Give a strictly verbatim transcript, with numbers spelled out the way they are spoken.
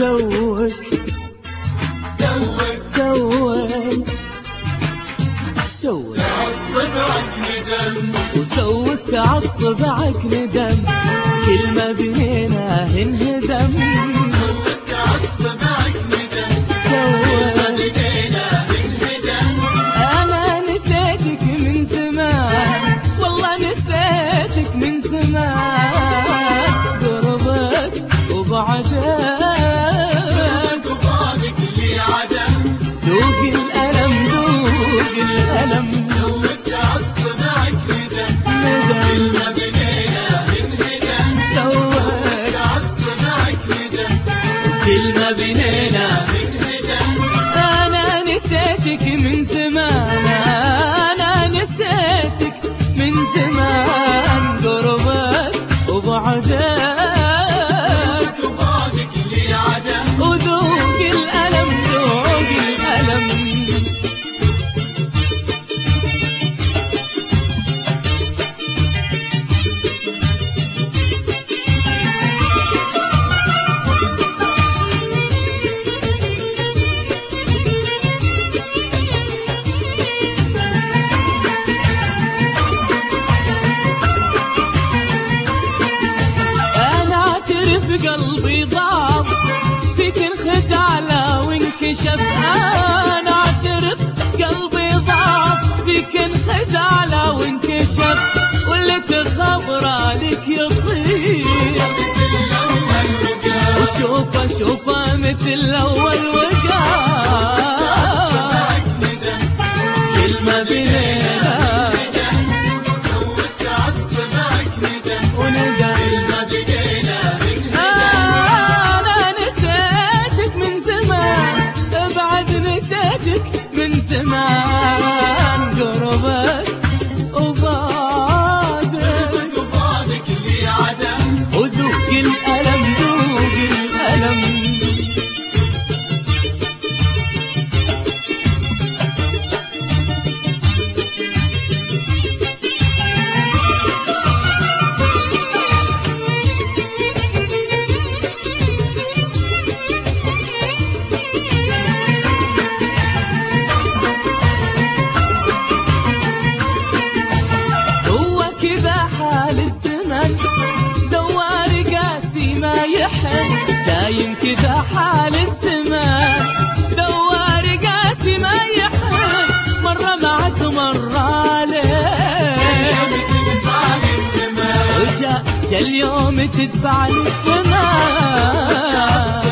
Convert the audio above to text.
توك توك توك توك تعب صبعك ندم وتوك تعب صبعك ندم كل ما بنينا انهدم توك تعب صبعك ندم توك ما بنينا انهدم أنا نسيتك من زمان والله نسيتك من زمان قربك وبعدك وبعدك لي عدم ذوق الألم ذوق الألم توك تعب صبعك ندم ندم ما بنينا انهدم توك تعب صبعك ندم كل ما بنينا انهدم أنا نسيتك من زمان أنا نسيتك من زمان قربك وبعدك وبعدك لي عدم وذوق الألم ذوق الألم قلبي ضاق فيك انخدع لو انكشف انا اعترف قلبي ضاق فيك انخدع لو انكشف واللي تخبره لك يطير وشوفه شوفه مثل اول وقار كل ما بينا وندم من زمان قربك وبعدك وبعدك لي عدم وذوق الألم ذوق الألم دوار قاسي ما يحن دايم كذا حال الزمان دوار قاسي ما يحن مرة معك مرة عليك وجاء اليوم تدفع لي الثمن